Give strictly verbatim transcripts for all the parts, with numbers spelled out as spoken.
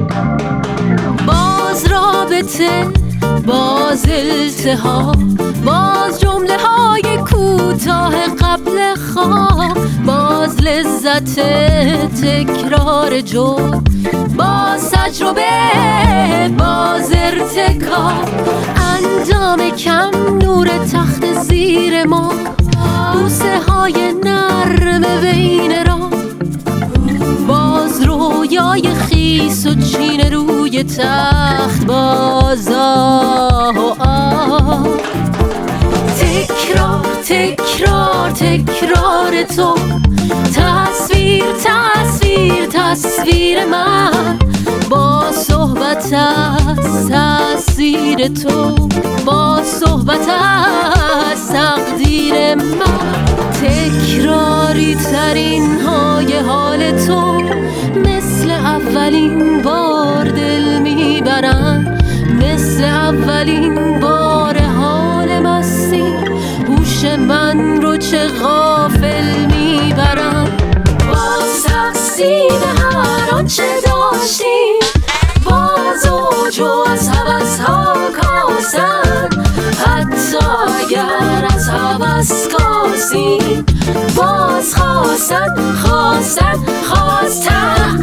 باز رابطه، باز التهاب، باز جمله های کوتاه قبل خواب، باز لذت تکرار جرم، باز تجربه، باز ارتکاب، اندام کم، نور تخت زیر ما، بوسه های نرم بین را، باز رویای خیس و چین روی تخت، باز آه و آه. تکرار تکرار تکرار تو، تصویر تصویر تصویر من، با صحبت از تأثیر تو، با صحبت از تقدیر من. تکراری ترین های حال تو، مثل اولین بار دل میبرن، مثل اولین بار حال مستی، هوش من رو چه غافل میبرن. باز تقسیم هر آنچه داشتیم، باز اوج و از هوس ها کاسن، حتی اگر از هوس کاسیم، باز خواستن خواستن خواستن.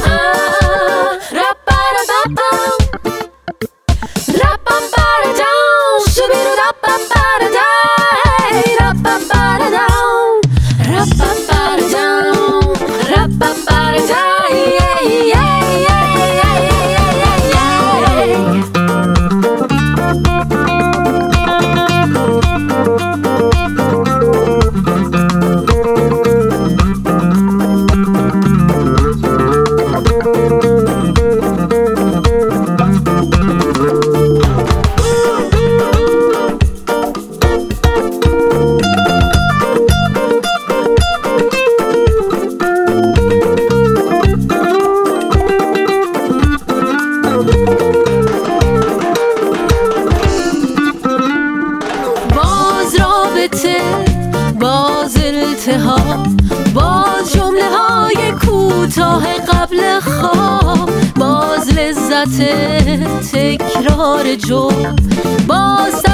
باز التهاب، باز جمله های کوتاه قبل خواب، باز لذت تکرار جرم، باز